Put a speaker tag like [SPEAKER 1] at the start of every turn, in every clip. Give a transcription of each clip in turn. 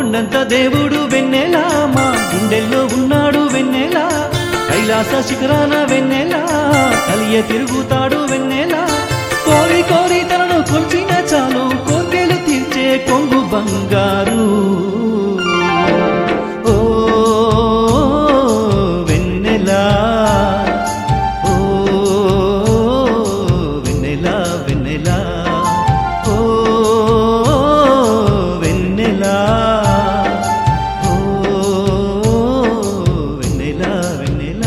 [SPEAKER 1] కొండంత దేవుడు వెన్నెల మా గుండెల్లో ఉన్నాడు వెన్నెల కైలాస శిఖరాన వెన్నెల కలియ తిరుగుతాడు వెన్నెల కోరి కోరి తనను కొల్చిన చాలు కోర్కెలు తీర్చే కొంగు బంగారు ఓ వెన్నెల ఓ వెన్నెల వెన్నెల ఓ వెన్నెల ఓ వెన్నెల వెన్నెల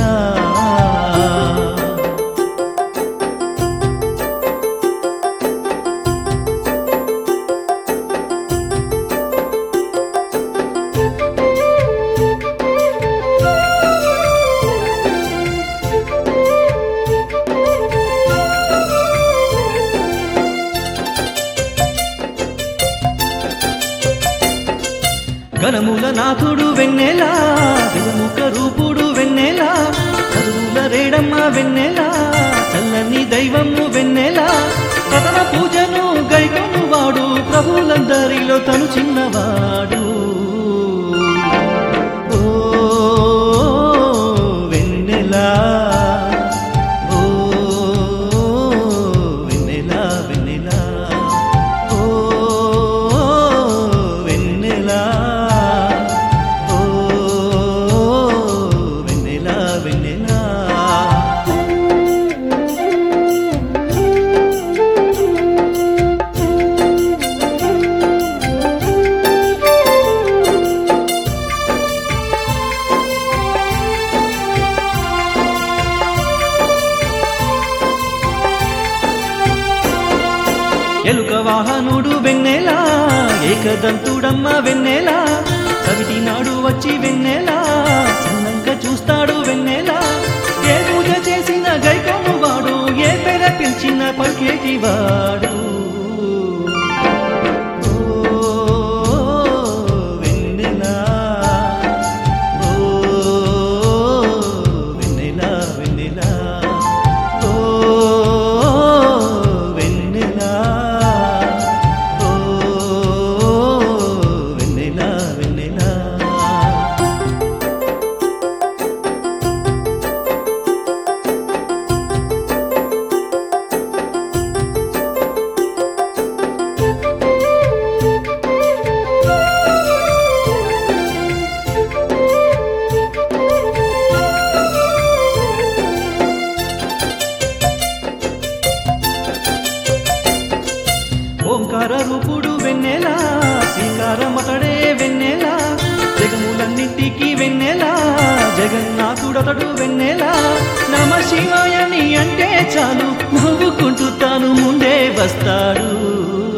[SPEAKER 1] గణముల నాథుడు వెన్నెల గజముఖ రూపుడు వెన్నెల చదువుల రేడమ్మ వెన్నెల చల్లని దైవము వెన్నెల ప్రథమ పూజను గైకొను వాడు ప్రభులందరిలో తను చిన్నవాడు ఓ వెన్నెల ఓ వెన్నెల వెన్నెల ఓ వెన్నెల ఓ వెన్నెల వెన్నెల ఎలుక వాహనుడు వెన్నెల ఏకదంతుడమ్మ వెన్నెల చవిటి నాడు వచ్చి వెన్నెల చిన్నంక చూస్తాడు వెన్నెల ఏ పూజ చేసిన గైకొను వాడు ఏ పేర పిలిచిన పలికేటి వాడు వెన్నెల ఓ వెన్నెల వెన్నెల ఓ వెన్నెల ఓ వెన్నెల వెన్నెల ఓంకార రూపుడు వెన్నెల శ్రీకారమతడే వెన్నెల జగములన్నింటికి వెన్నెల జగన్నాథుడతడు వెన్నెల నమ శివాయని అంటే చాలు నవ్వుకుంటూ తాను ముందే వస్తాడు